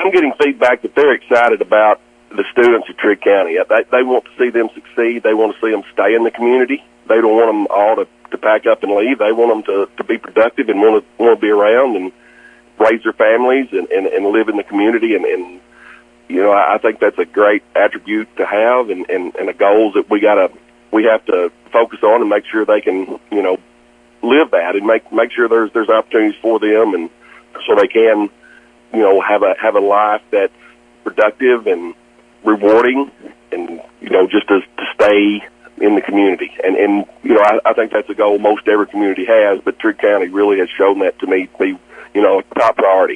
I'm getting feedback that they're excited about the students of Trigg County. They want to see them succeed. They want to see them stay in the community. They don't want them all to pack up and leave. They want them to be productive and want to be around and raise their families and live in the community. And you know, I think that's a great attribute to have and a goal that we have to focus on and make sure they can, you know, live that and make sure there's opportunities for them and so they can, you know, have a life that's productive and rewarding and, you know, just to stay in the community. And you know, I think that's a goal most every community has, but Trigg County really has shown that to me, you know, top priority.